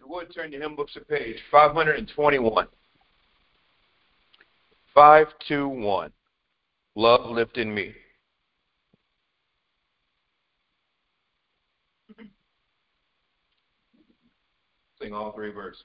you would, turn your hymn books to page 521. 521. Love lived in me. Sing all three verses.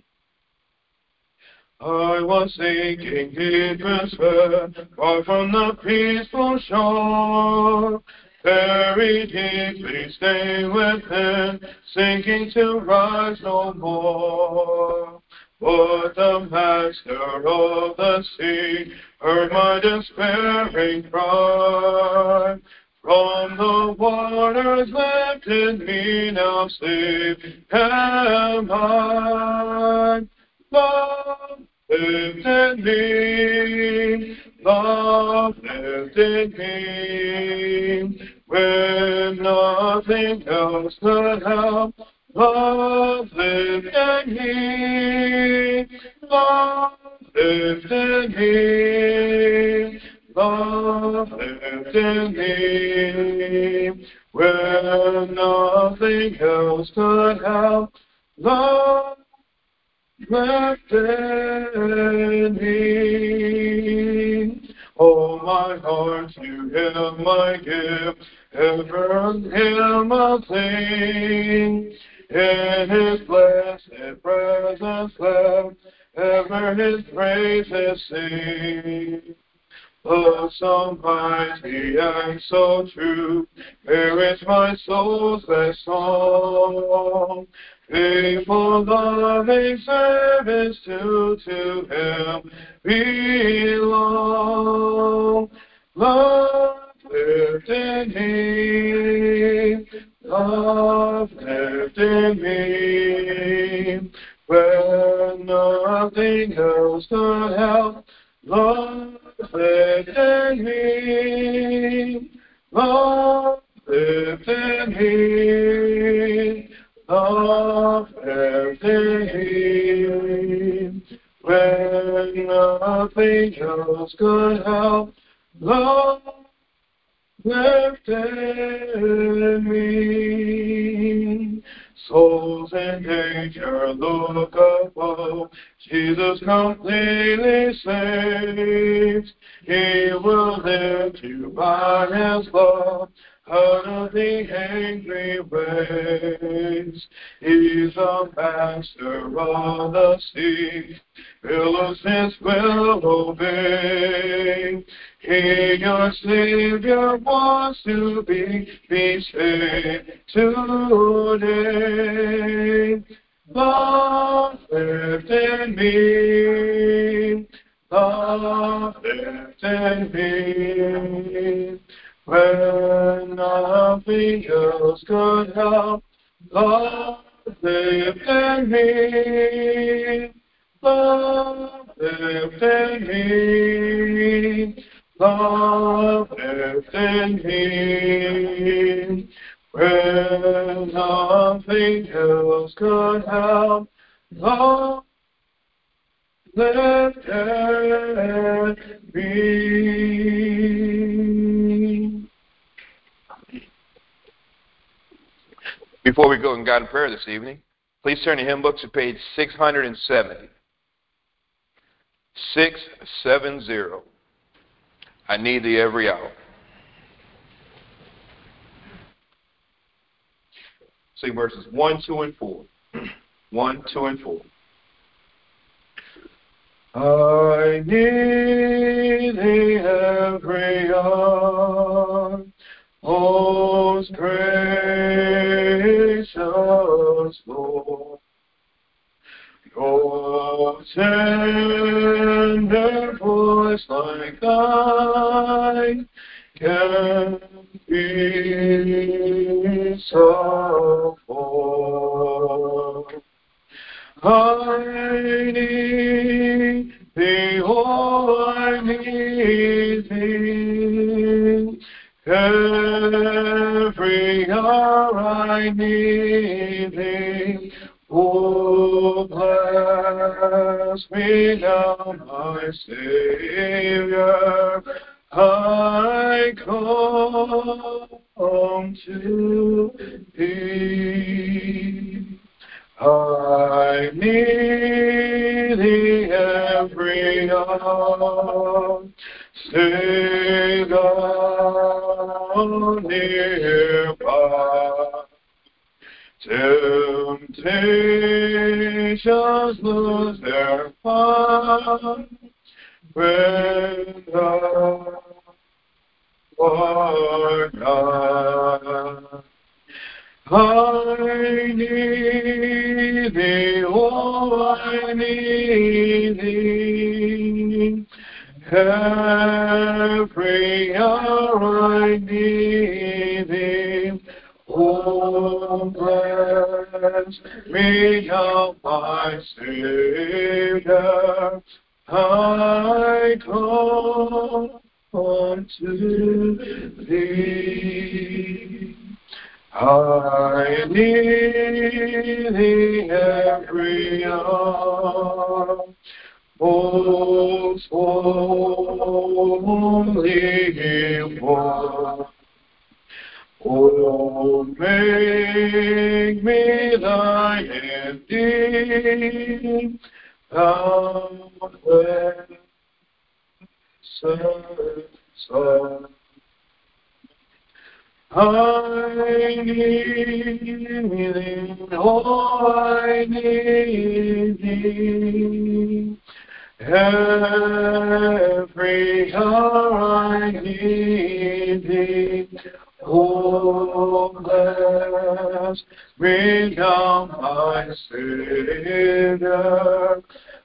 I was sinking deep in despair, far from the peaceful shore. Very deeply staying within, sinking to rise no more. But the master of the sea heard my despairing cry. From the waters lifted me, now safe am I. Love lived in me, love lived in me, when nothing else could help. Love lived in me, love lived in me, love lived in me, when nothing else could help. Love lived in me. Oh, my heart to Him I give, ever Him I'll sing. In His blessed presence let ever His praises sing. Love so mighty and so true, where is my soul's best song? Faithful, loving service to Him belong. Love lived in me, love lived in me, when nothing else could help. Love lived in me, love lived in me, love lived in me, when nothing else could help. Love lived in me. Souls in danger look above, Jesus completely saves. He will lift you by His love out of the angry waves. He's the master of the sea, billows His will obey. He, your Savior, wants to be saved today. Love lived in me, love lived in me, when nothing else could help. Love lived in me, love lived in me, love lived in me, when nothing else could help. Love lived in me. Before we go and God in prayer this evening, please turn your hymn books to page 670. 670. I need thee every hour. Sing verses 1, 2, and 4. 1, 2, and 4. I need thee every hour, most gracious Lord. Your tender voice like thine can be so full. I need thee, oh, I need thee. Every hour I need thee. Oh, bless me now, my Savior. I come to thee. I I need thee every hour. Stay thou nearby. Temptations lose their fun when thou art nigh. I need thee, oh, I need thee. Every hour I need thee. Oh, bless me now, my Savior. I come unto thee. I need thee every hour, most holy one. Oh, make me thine indeed, thou blessed Son. I need thee, oh, I need thee. Every hour I need thee. Oh, bless me now, my Savior.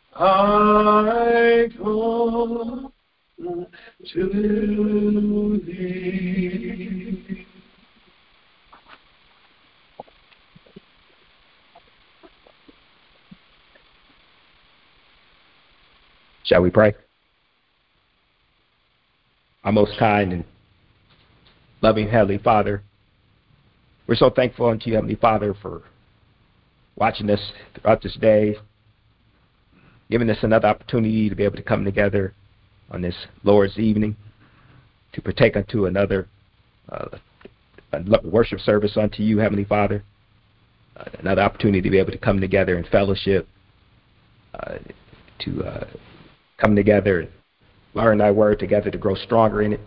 I come to thee. Shall we pray? Our most kind and loving Heavenly Father, we're so thankful unto you, Heavenly Father, for watching us throughout this day, giving us another opportunity to be able to come together on this Lord's evening to partake unto another worship service unto you, Heavenly Father, another opportunity to be able to come together in fellowship, to come together and learn thy word together, to grow stronger in it,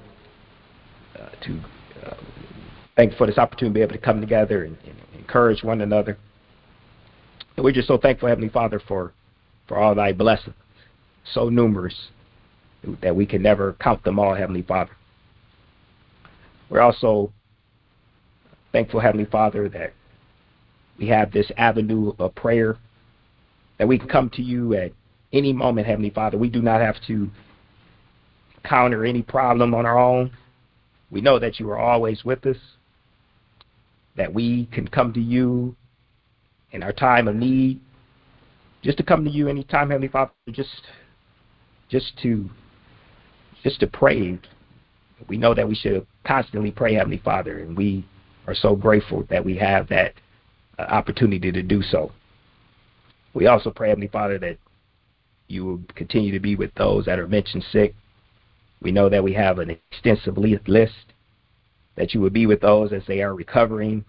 thank you for this opportunity to be able to come together and encourage one another. And we're just so thankful, Heavenly Father, for all thy blessings, so numerous that we can never count them all, Heavenly Father. We're also thankful, Heavenly Father, that we have this avenue of prayer, that we can come to you at any moment, Heavenly Father. We do not have to counter any problem on our own. We know that you are always with us, that we can come to you in our time of need, just to come to you anytime, Heavenly Father, just to pray. We know that we should constantly pray, Heavenly Father, and we are so grateful that we have that opportunity to do so. We also pray, Heavenly Father, that you will continue to be with those that are mentioned sick. We know that we have an extensive list, that you would be with those as they are recovering,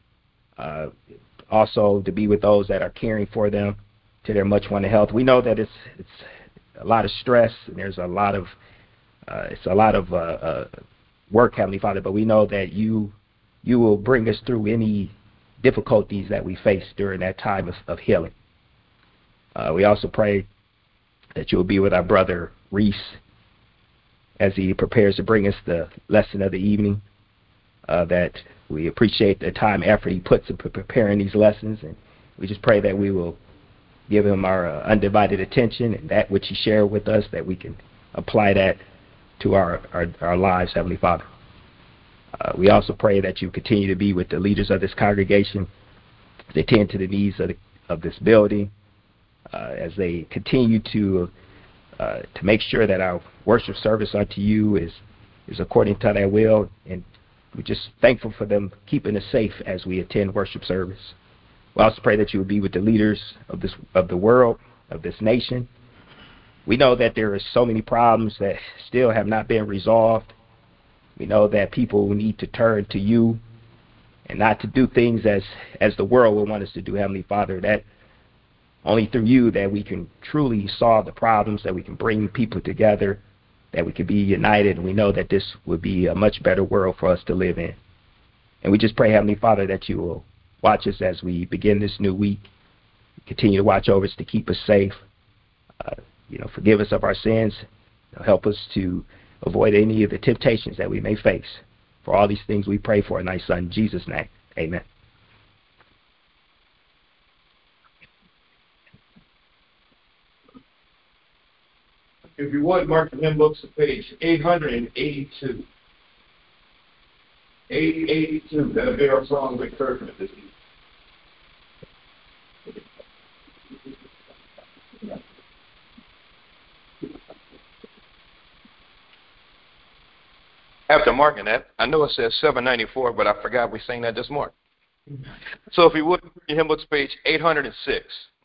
also to be with those that are caring for them to their much wanted health. We know that it's a lot of stress and there's a lot of work, Heavenly Father, but we know that you will bring us through any difficulties that we face during that time of healing. We also pray that you will be with our brother Reese as he prepares to bring us the lesson of the evening, that we appreciate the time, effort he puts into preparing these lessons, and we just pray that we will give him our undivided attention, and that which he shared with us, that we can apply that to our lives, Heavenly Father. We also pray that you continue to be with the leaders of this congregation, they tend to the needs of this building, as they continue to make sure that our worship service unto you is according to thy will, and we're just thankful for them keeping us safe as we attend worship service. We also pray that you would be with the leaders of the world, of this nation. We know that there are so many problems that still have not been resolved. We know that people need to turn to you and not to do things as the world would want us to do, Heavenly Father, that only through you that we can truly solve the problems, that we can bring people together, that we can be united, and we know that this would be a much better world for us to live in. And we just pray, Heavenly Father, that you will watch us as we begin this new week. Continue to watch over us to keep us safe. Forgive us of our sins. Help us to avoid any of the temptations that we may face. For all these things we pray for in thy Son, Jesus' name. Amen. If you would, mark the hymn books at page 882. 882. That'll be our song of encouragement this evening. After marking that, I know it says 794, but I forgot we sang that this morning. So if you would, your hymn books, page 806.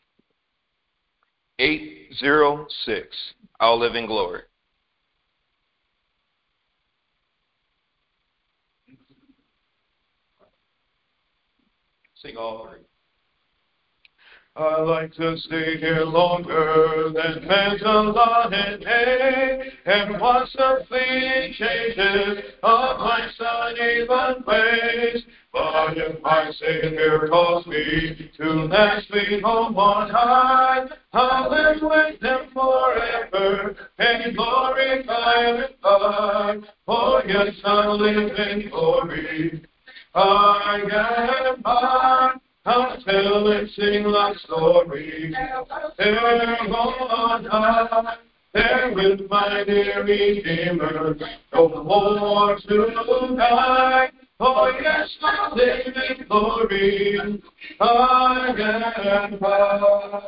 806, I'll live in glory. Sing all three. I like to stay here longer than man's allotted day, and watch the fleeting changes of my uneven ways. But if my Savior calls me to that sweet home on high, I'll live with Him forever and glorify Him by. Oh yes, I'll live in glory. I am mine. I'll tell and sing like story. There on high, there with my dear Redeemer, no more to die. Oh yes, I'll live in glory. I am high.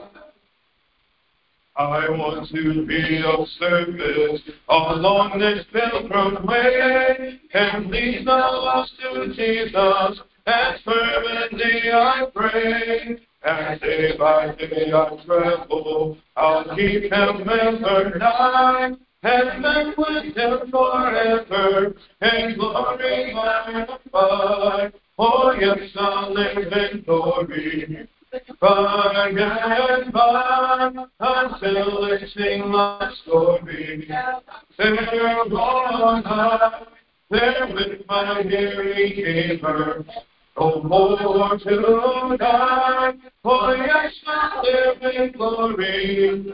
I want to be of service along this pilgrim way, and lead the lost to Jesus, as fervently I pray. And day by day I travel, I'll keep Him ever nigh, and live with Him forever, and glory by. Oh yes, I'll live in glory. By and by, until they sing my story. There on high, there with my dear Redeemer, no more to die. Oh yes, I live in glory.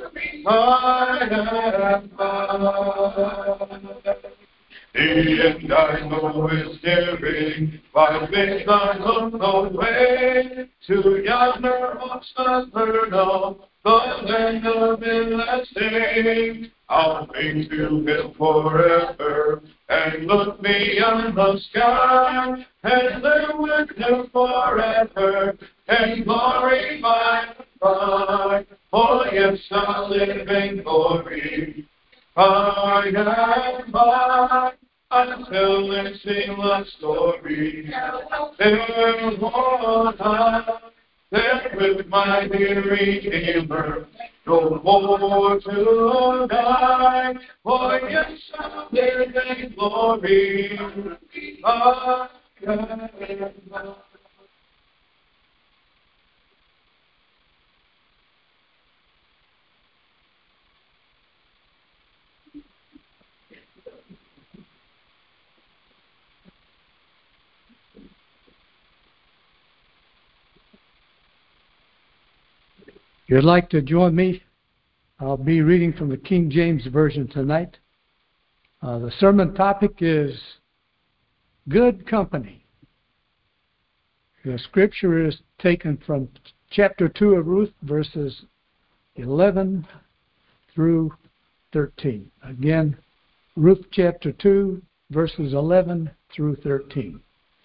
I am mine. The end I know is nearing, by faith I look away, to yonder oaks unheard of, the land of endless day. I'll cling to Him forever, and look beyond the sky, and live with Him forever, and glorify by. Oh yes, I'll live in glory. I am mine, until they sing the story. There on high, there with my dear Redeemer, no more to die. Oh yes, I'll live in glory. I am mine. If you'd like to join me, I'll be reading from the King James Version tonight. The sermon topic is good company. The scripture is taken from chapter 2 of Ruth, verses 11 through 13. Again, Ruth chapter 2, verses 11 through 13.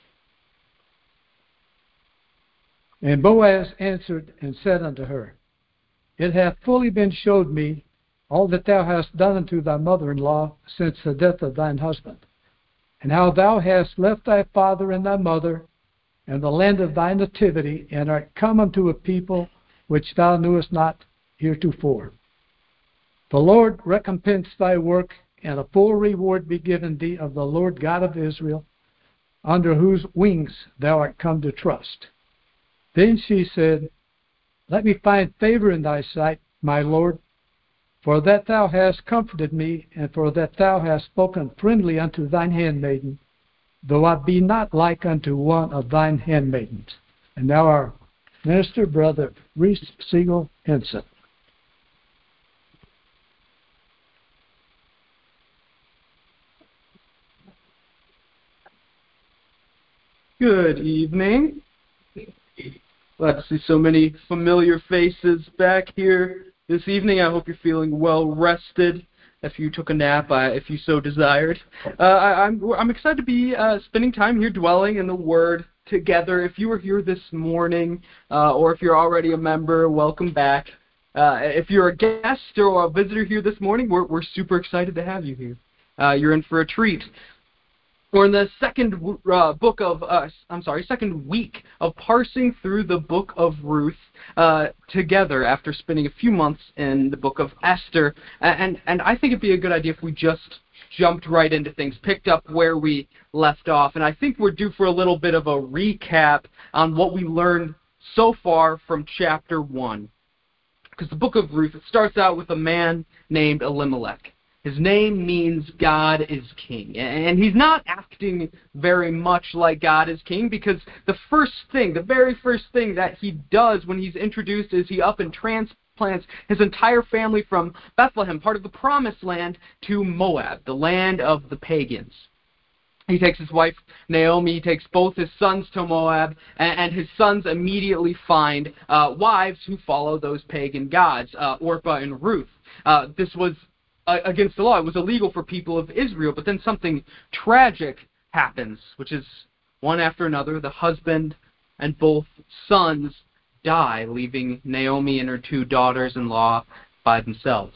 And Boaz answered and said unto her, It hath fully been showed me all that thou hast done unto thy mother-in-law since the death of thine husband, and how thou hast left thy father and thy mother, and the land of thy nativity, and art come unto a people which thou knewest not heretofore. The Lord recompense thy work, and a full reward be given thee of the Lord God of Israel, under whose wings thou art come to trust. Then she said, Let me find favor in thy sight, my Lord, for that thou hast comforted me, and for that thou hast spoken friendly unto thine handmaiden, though I be not like unto one of thine handmaidens. And now our minister, Brother Reese Siegel Henson. Good evening. Glad to see so many familiar faces back here this evening. I hope you're feeling well rested. If you took a nap, if you so desired. I'm excited to be spending time here dwelling in the Word together. If you were here this morning, or if you're already a member, welcome back. If you're a guest or a visitor here this morning, we're super excited to have you here. You're in for a treat. We're in the second week of parsing through the book of Ruth together after spending a few months in the book of Esther. And I think it'd be a good idea if we just jumped right into things, picked up where we left off. And I think we're due for a little bit of a recap on what we learned so far from chapter 1. Because the book of Ruth, it starts out with a man named Elimelech. His name means God is king. And he's not acting very much like God is king, because the very first thing that he does when he's introduced is he up and transplants his entire family from Bethlehem, part of the promised land, to Moab, the land of the pagans. He takes his wife Naomi, he takes both his sons to Moab, and his sons immediately find wives who follow those pagan gods, Orpah and Ruth. This was against the law. It was illegal for people of Israel, but then something tragic happens, which is one after another, the husband and both sons die, leaving Naomi and her 2 daughters-in-law by themselves.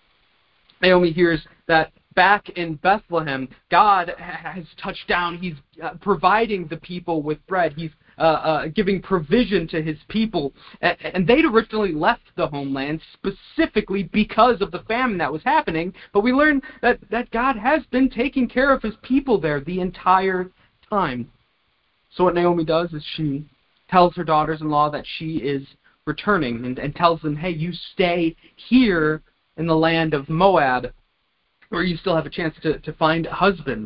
Naomi hears that back in Bethlehem, God has touched down. He's providing the people with bread. He's giving provision to his people. And they'd originally left the homeland specifically because of the famine that was happening. But we learn that God has been taking care of his people there the entire time. So what Naomi does is she tells her daughters-in-law that she is returning and tells them, hey, you stay here in the land of Moab, where you still have a chance to find husbands.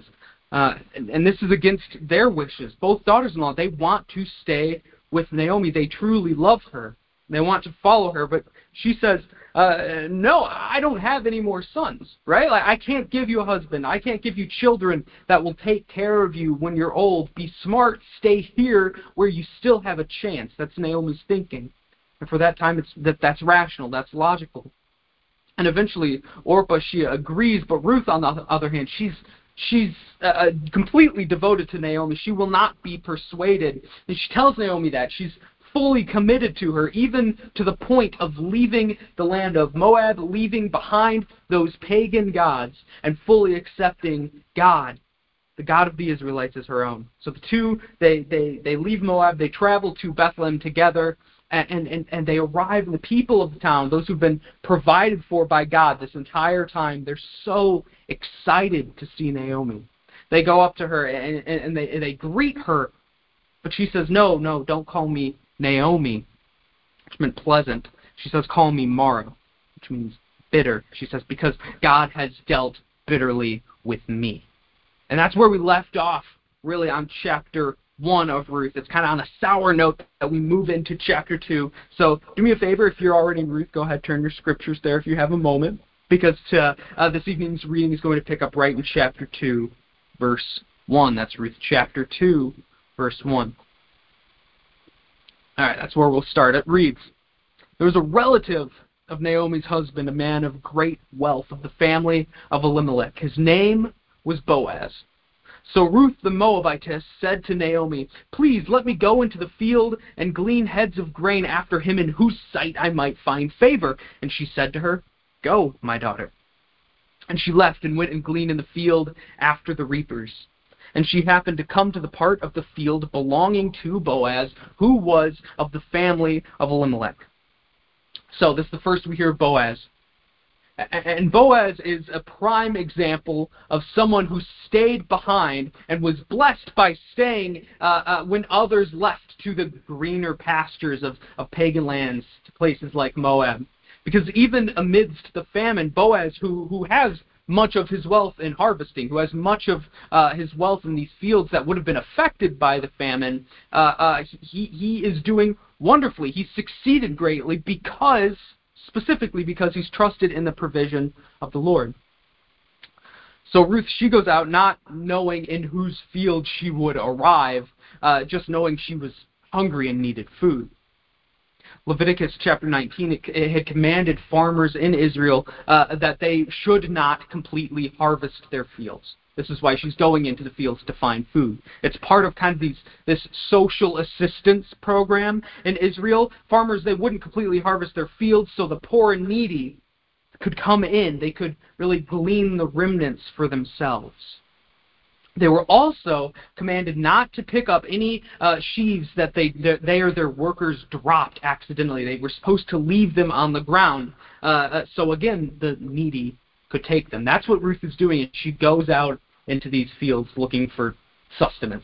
And this is against their wishes. Both daughters-in-law, they want to stay with Naomi. They truly love her. They want to follow her, but she says, no, I don't have any more sons, right? Like, I can't give you a husband. I can't give you children that will take care of you when you're old. Be smart. Stay here where you still have a chance. That's Naomi's thinking. And for that time, that's rational. That's logical. And eventually, Orpah, she agrees, but Ruth, on the other hand, she's completely devoted to Naomi. She will not be persuaded. And she tells Naomi that. She's fully committed to her, even to the point of leaving the land of Moab, leaving behind those pagan gods, and fully accepting God, the God of the Israelites, as her own. So the two, they leave Moab, they travel to Bethlehem together, and they arrive, and the people of the town, those who've been provided for by God this entire time, they're so excited to see Naomi. They go up to her and they greet her, but she says, no, don't call me Naomi, which meant pleasant. She says, call me Mara, which means bitter. She says, because God has dealt bitterly with me. And that's where we left off, really, on chapter 1 of Ruth. It's kind of on a sour note that we move into chapter 2. So do me a favor, if you're already in Ruth, go ahead, turn your scriptures there if you have a moment, because this evening's reading is going to pick up right in chapter 2, verse 1. That's Ruth chapter 2, verse 1. All right, that's where we'll start. It reads, there was a relative of Naomi's husband, a man of great wealth, of the family of Elimelech. His name was Boaz. So Ruth the Moabitess said to Naomi, please let me go into the field and glean heads of grain after him in whose sight I might find favor. And she said to her, go, my daughter. And she left and went and gleaned in the field after the reapers. And she happened to come to the part of the field belonging to Boaz, who was of the family of Elimelech. So this is the first we hear of Boaz. And Boaz is a prime example of someone who stayed behind and was blessed by staying when others left to the greener pastures of pagan lands, to places like Moab. Because even amidst the famine, Boaz, who has much of his wealth in harvesting, who has much of his wealth in these fields that would have been affected by the famine, he is doing wonderfully. He's succeeded greatly specifically because he's trusted in the provision of the Lord. So Ruth, she goes out not knowing in whose field she would arrive, just knowing she was hungry and needed food. Leviticus chapter 19, it had commanded farmers in Israel that they should not completely harvest their fields. This is why she's going into the fields to find food. It's part of kind of this social assistance program in Israel. Farmers, they wouldn't completely harvest their fields, so the poor and needy could come in. They could really glean the remnants for themselves. They were also commanded not to pick up any sheaves that they or their workers dropped accidentally. They were supposed to leave them on the ground. So again, the needy could take them. That's what Ruth is doing, and she goes out into these fields looking for sustenance.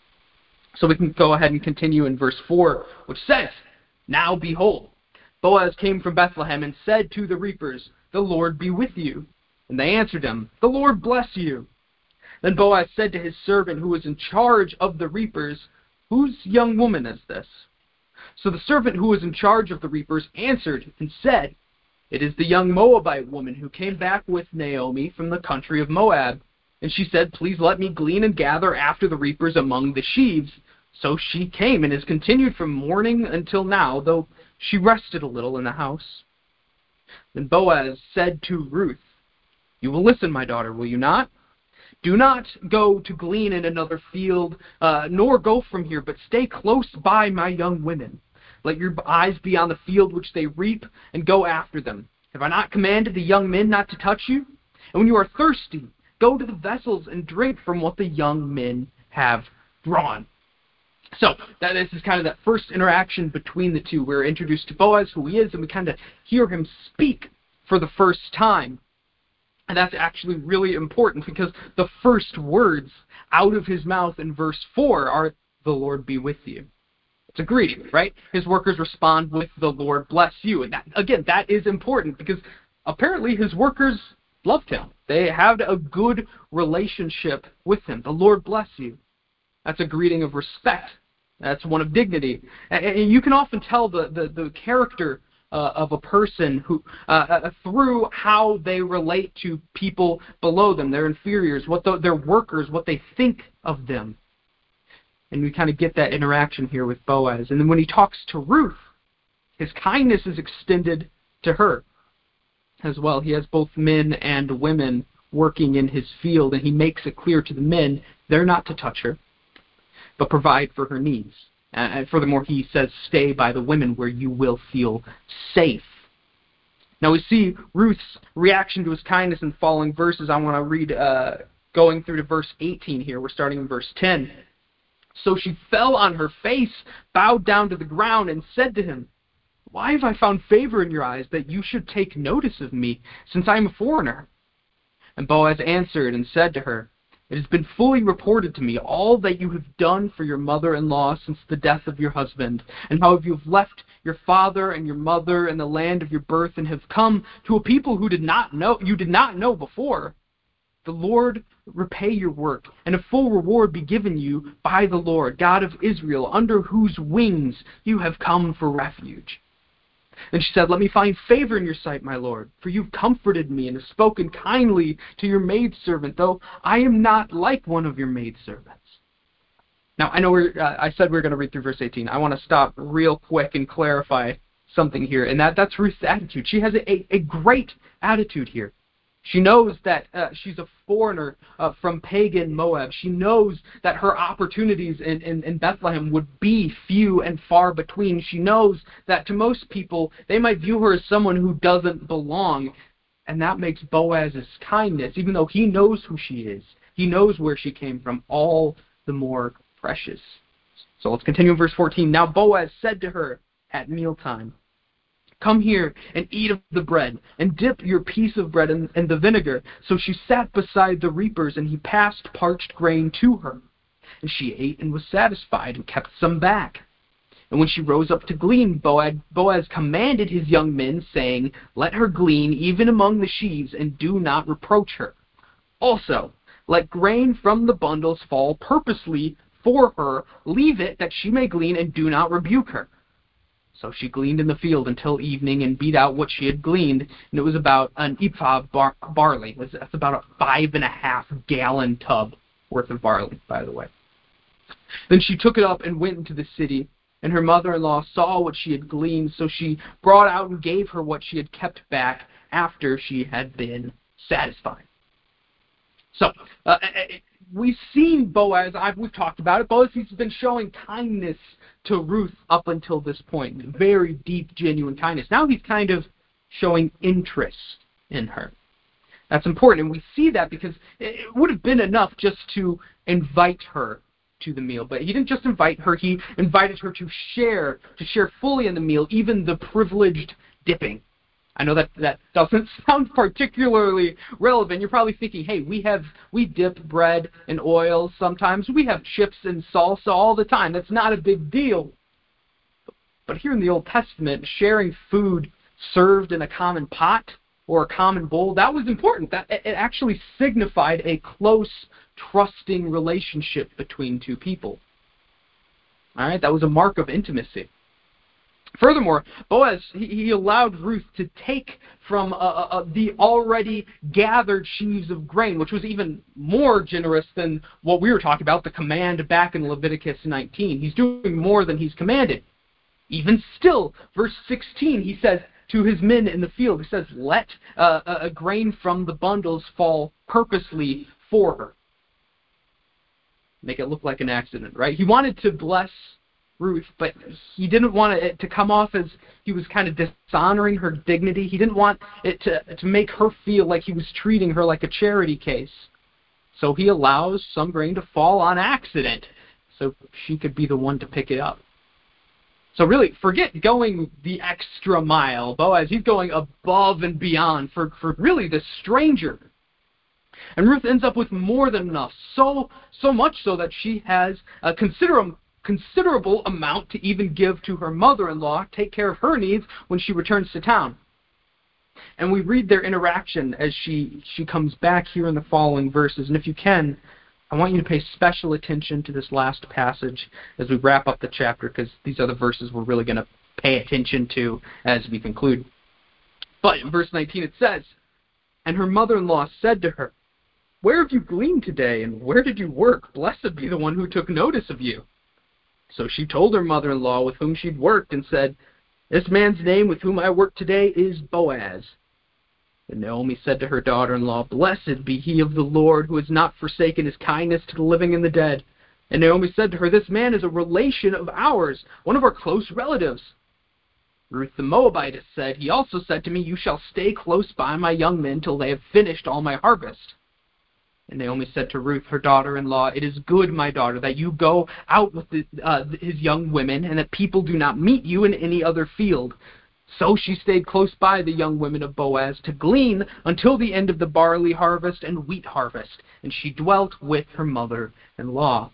So we can go ahead and continue in verse 4, which says, "Now behold, Boaz came from Bethlehem and said to the reapers, 'The Lord be with you.' And they answered him, 'The Lord bless you.' Then Boaz said to his servant who was in charge of the reapers, 'Whose young woman is this?' So the servant who was in charge of the reapers answered and said, 'It is the young Moabite woman who came back with Naomi from the country of Moab. And she said, please let me glean and gather after the reapers among the sheaves.' So she came and has continued from morning until now, though she rested a little in the house. Then Boaz said to Ruth, 'You will listen, my daughter, will you not? Do not go to glean in another field, nor go from here, but stay close by my young women. Let your eyes be on the field which they reap, and go after them. Have I not commanded the young men not to touch you? And when you are thirsty, go to the vessels and drink from what the young men have drawn.'" So this is kind of that first interaction between the two. We're introduced to Boaz, who he is, and we kind of hear him speak for the first time. And that's actually really important because the first words out of his mouth in verse 4 are, "The Lord be with you." It's a greeting, right? His workers respond with, "The Lord bless you." And that, again, that is important because apparently his workers loved him. They had a good relationship with him. "The Lord bless you." That's a greeting of respect. That's one of dignity. And you can often tell the character of a person who through how they relate to people below them, their inferiors, their workers, what they think of them. And we kind of get that interaction here with Boaz. And then when he talks to Ruth, his kindness is extended to her as well. He has both men and women working in his field, and he makes it clear to the men they're not to touch her, but provide for her needs. And furthermore, he says, stay by the women where you will feel safe. Now we see Ruth's reaction to his kindness in the following verses. I want to read going through to verse 18 here. We're starting in verse 10. "So she fell on her face, bowed down to the ground, and said to him, 'Why have I found favor in your eyes that you should take notice of me, since I am a foreigner?' And Boaz answered and said to her, 'It has been fully reported to me all that you have done for your mother-in-law since the death of your husband, and how you have left your father and your mother and the land of your birth and have come to a people who did not know before. The Lord repay your work, and a full reward be given you by the Lord, God of Israel, under whose wings you have come for refuge.' And she said, 'Let me find favor in your sight, my lord, for you've comforted me and have spoken kindly to your maidservant, though I am not like one of your maidservants.'" Now, I know I said we were going to read through verse 18. I want to stop real quick and clarify something here, and that's Ruth's attitude. She has a great attitude here. She knows that she's a foreigner from pagan Moab. She knows that her opportunities in Bethlehem would be few and far between. She knows that to most people, they might view her as someone who doesn't belong. And that makes Boaz's kindness, even though he knows who she is, he knows where she came from, all the more precious. So let's continue in verse 14. "Now Boaz said to her at mealtime, Come here and eat of the bread, and dip your piece of bread in the vinegar. So she sat beside the reapers, and he passed parched grain to her. And she ate and was satisfied, and kept some back. And when she rose up to glean, Boaz commanded his young men, saying, Let her glean even among the sheaves, and do not reproach her. Also, let grain from the bundles fall purposely for her. Leave it, that she may glean, and do not rebuke her. So she gleaned in the field until evening, and beat out what she had gleaned, and it was about an ephah of barley. That's about a 5.5 gallon tub worth of barley, by the way. Then she took it up and went into the city, and her mother-in-law saw what she had gleaned, so she brought out and gave her what she had kept back after she had been satisfied. So, we've seen Boaz, we've talked about it. Boaz, he's been showing kindness to Ruth up until this point. Very deep, genuine kindness. Now he's kind of showing interest in her. That's important, and we see that because it would have been enough just to invite her to the meal. But he didn't just invite her, he invited her to share fully in the meal, even the privileged dipping. I know that doesn't sound particularly relevant. You're probably thinking, hey, we dip bread in oil sometimes. We have chips and salsa all the time. That's not a big deal. But here in the Old Testament, sharing food served in a common pot or a common bowl, that was important. That it actually signified a close, trusting relationship between two people. All right, that was a mark of intimacy. Furthermore, Boaz, he allowed Ruth to take from the already gathered sheaves of grain, which was even more generous than what we were talking about, the command back in Leviticus 19. He's doing more than he's commanded. Even still, verse 16, he says to his men in the field, he says, let a grain from the bundles fall purposely for her. Make it look like an accident, right? He wanted to bless Ruth, but he didn't want it to come off as he was kind of dishonoring her dignity. He didn't want it to make her feel like he was treating her like a charity case. So he allows some grain to fall on accident so she could be the one to pick it up. So really, forget going the extra mile. Boaz, he's going above and beyond for really this stranger. And Ruth ends up with more than enough, so much so that she has a considerable amount to even give to her mother-in-law, take care of her needs when she returns to town. And we read their interaction as she comes back here in the following verses. And if you can, I want you to pay special attention to this last passage as we wrap up the chapter, because these are the verses we're really going to pay attention to as we conclude. But in verse 19 it says, And her mother-in-law said to her, Where have you gleaned today, and where did you work? Blessed be the one who took notice of you. So she told her mother-in-law with whom she'd worked and said, This man's name with whom I work today is Boaz. And Naomi said to her daughter-in-law, Blessed be he of the Lord, who has not forsaken his kindness to the living and the dead. And Naomi said to her, This man is a relation of ours, one of our close relatives. Ruth the Moabitess said, He also said to me, You shall stay close by my young men till they have finished all my harvest. And Naomi said to Ruth, her daughter-in-law, It is good, my daughter, that you go out with his young women, and that people do not meet you in any other field. So she stayed close by the young women of Boaz to glean until the end of the barley harvest and wheat harvest, and she dwelt with her mother-in-law.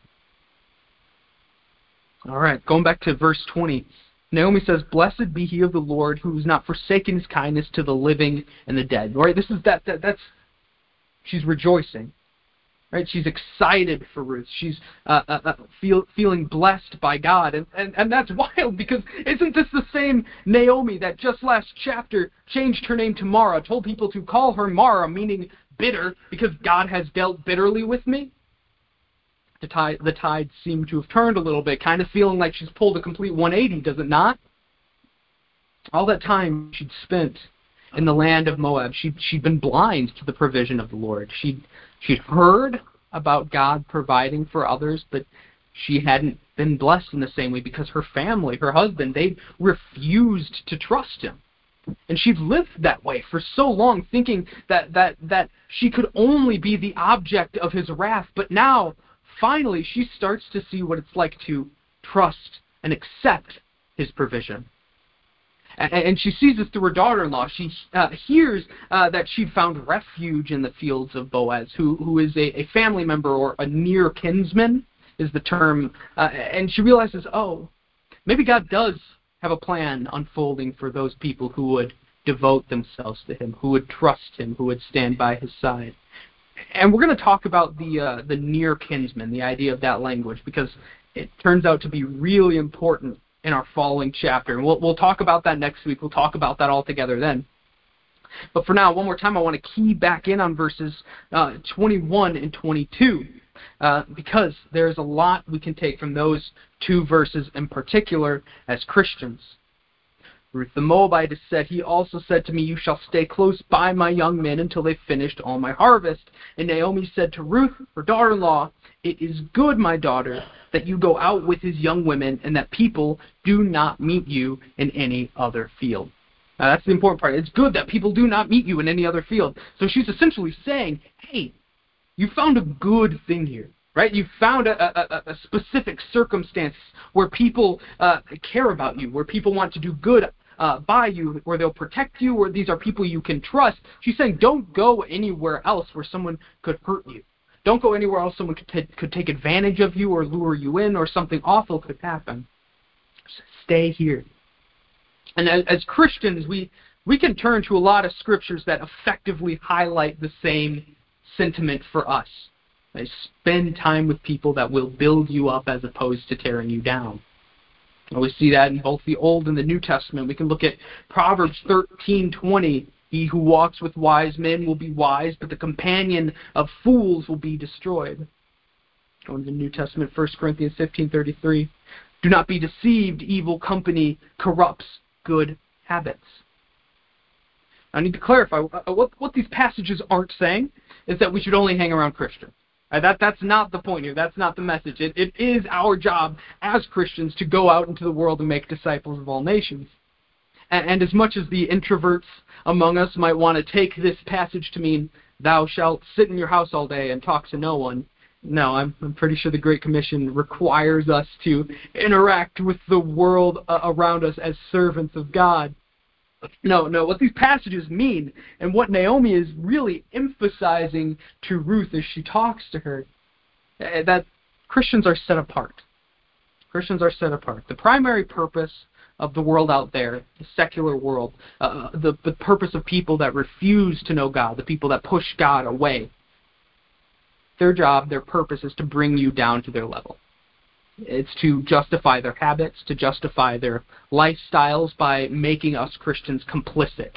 All right, going back to verse 20. Naomi says, Blessed be he of the Lord, who has not forsaken his kindness to the living and the dead. All right, this is that's she's rejoicing. Right, she's excited for Ruth. She's feeling blessed by God, and that's wild, because isn't this the same Naomi that just last chapter changed her name to Mara, told people to call her Mara, meaning bitter, because God has dealt bitterly with me? The tide seemed to have turned a little bit, kind of feeling like she's pulled a complete 180, does it not? All that time she'd spent in the land of Moab, she'd been blind to the provision of the Lord. She'd heard about God providing for others, but she hadn't been blessed in the same way because her family, her husband, they refused to trust him. And she'd lived that way for so long, thinking that she could only be the object of his wrath. But now, finally, she starts to see what it's like to trust and accept his provision. And she sees this through her daughter-in-law. She hears that she'd found refuge in the fields of Boaz, who is a family member or a near kinsman is the term. And she realizes, oh, maybe God does have a plan unfolding for those people who would devote themselves to him, who would trust him, who would stand by his side. And we're going to talk about the near kinsman, the idea of that language, because it turns out to be really important in our following chapter. And we'll talk about that next week. We'll talk about that all together then. But for now, one more time, I want to key back in on verses 21 and 22, because there's a lot we can take from those two verses in particular as Christians. Ruth the Moabitess said, "He also said to me, you shall stay close by my young men until they've finished all my harvest." And Naomi said to Ruth, her daughter-in-law, "It is good, my daughter, that you go out with his young women, and that people do not meet you in any other field." Now, that's the important part. It's good that people do not meet you in any other field. So she's essentially saying, hey, you found a good thing here, right? You found a specific circumstance where people care about you, where people want to do good by you, where they'll protect you, where these are people you can trust. She's saying, don't go anywhere else where someone could hurt you. Don't go anywhere else someone could take advantage of you or lure you in, or something awful could happen. Stay here. And as Christians, we can turn to a lot of scriptures that effectively highlight the same sentiment for us. Spend time with people that will build you up as opposed to tearing you down. And we see that in both the Old and the New Testament. We can look at Proverbs 13:20. He who walks with wise men will be wise, but the companion of fools will be destroyed. Going to the New Testament, 1 Corinthians 15:33. Do not be deceived. Evil company corrupts good habits. I need to clarify, what these passages aren't saying is that we should only hang around Christians. That's not the point here. That's not the message. It is our job as Christians to go out into the world and make disciples of all nations. And as much as the introverts among us might want to take this passage to mean, thou shalt sit in your house all day and talk to no one, no, I'm pretty sure the Great Commission requires us to interact with the world around us as servants of God. No, what these passages mean, and what Naomi is really emphasizing to Ruth as she talks to her, that Christians are set apart. Christians are set apart. The primary purpose of the world out there, the secular world, the purpose of people that refuse to know God, the people that push God away, their job, their purpose is to bring you down to their level. It's to justify their habits, to justify their lifestyles by making us Christians complicit.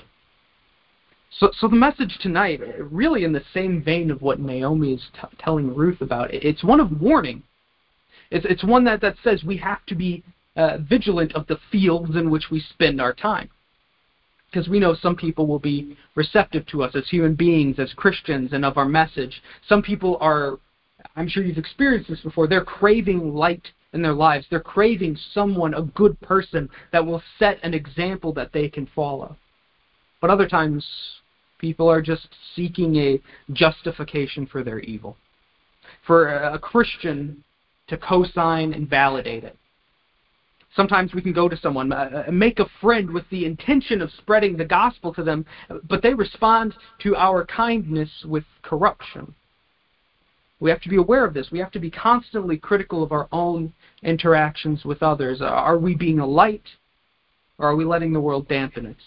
So the message tonight, really in the same vein of what Naomi is telling Ruth about, it's one of warning. It's one that says we have to be vigilant of the fields in which we spend our time. Because we know some people will be receptive to us as human beings, as Christians, and of our message. Some people are, I'm sure you've experienced this before, they're craving light in their lives. They're craving someone, a good person, that will set an example that they can follow. But other times, people are just seeking a justification for their evil. For a Christian to co-sign and validate it. Sometimes we can go to someone, make a friend with the intention of spreading the gospel to them, but they respond to our kindness with corruption. We have to be aware of this. We have to be constantly critical of our own interactions with others. Are we being a light, or are we letting the world dampen us?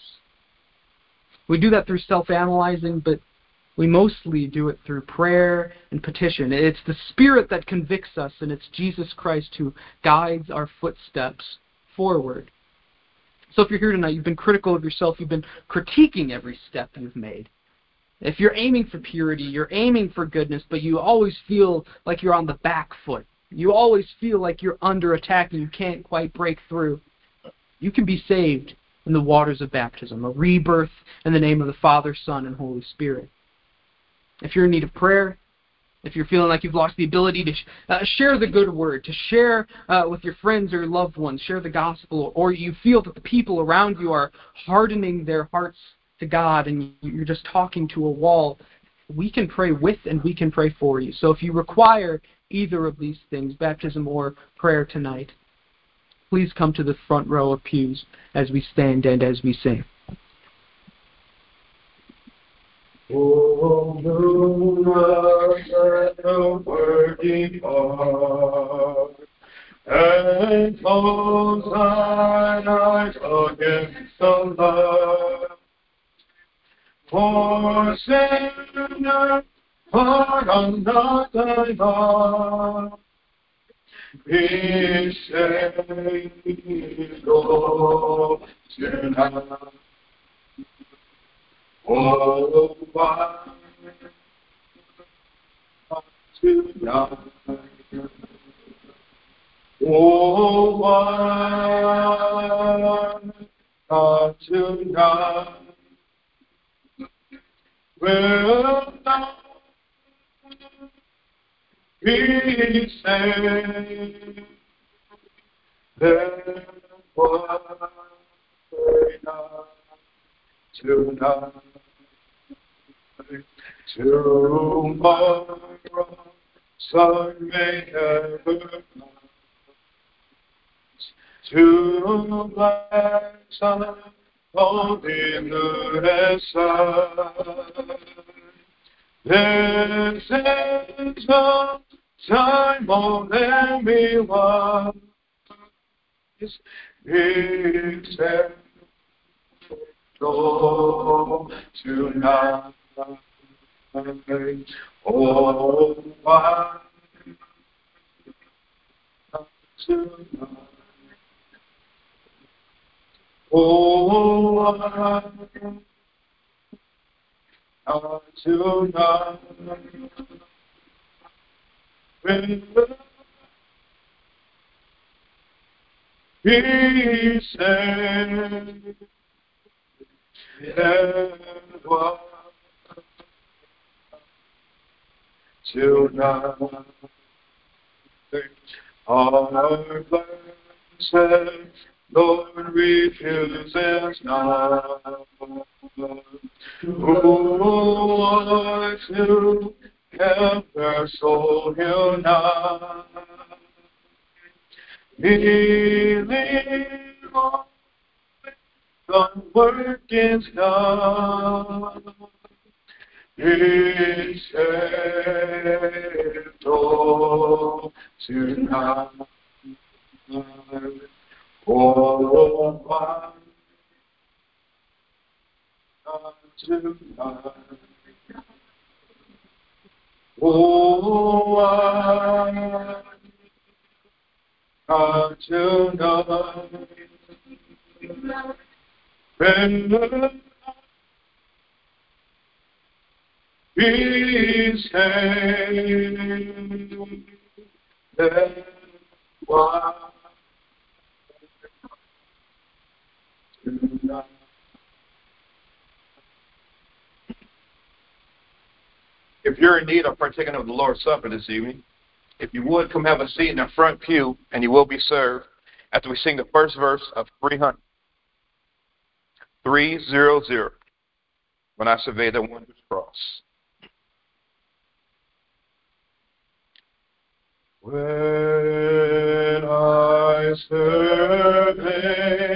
We do that through self-analyzing, but we mostly do it through prayer and petition. It's the Spirit that convicts us, and it's Jesus Christ who guides our footsteps forward. So if you're here tonight, you've been critical of yourself, you've been critiquing every step you've made. If you're aiming for purity, you're aiming for goodness, but you always feel like you're on the back foot. You always feel like you're under attack and you can't quite break through. You can be saved in the waters of baptism, a rebirth in the name of the Father, Son, and Holy Spirit. If you're in need of prayer, if you're feeling like you've lost the ability to share the good word, to share with your friends or loved ones, share the gospel, or you feel that the people around you are hardening their hearts to God and you're just talking to a wall, we can pray with and we can pray for you. So if you require either of these things, baptism or prayer tonight, please come to the front row or pews as we stand and as we sing. O moon, let the working heart, and close thine eyes against the light. For sinner, pardon not thy heart. Be saved, O sinner. Oh, why tonight? Oh, why not tonight? Will thou be saved? Then why not tonight? Tomorrow, sun may never rise. Too black sun, only moon and sun. This is the time of everyone is except go tonight. Oh, why not tonight? Oh, why not tonight? When he said, and why tonight? Our blessed Lord refuses not. Who wants to help their soul unite? Believe on the work is done. Be saved, oh, tonight. Oh, why not tonight? Oh, why not tonight? When he saved, then why tonight? If you're in need of partaking of the Lord's Supper this evening, if you would, come have a seat in the front pew, and you will be served after we sing the first verse of 300. 300. When I survey the wondrous cross. When I survey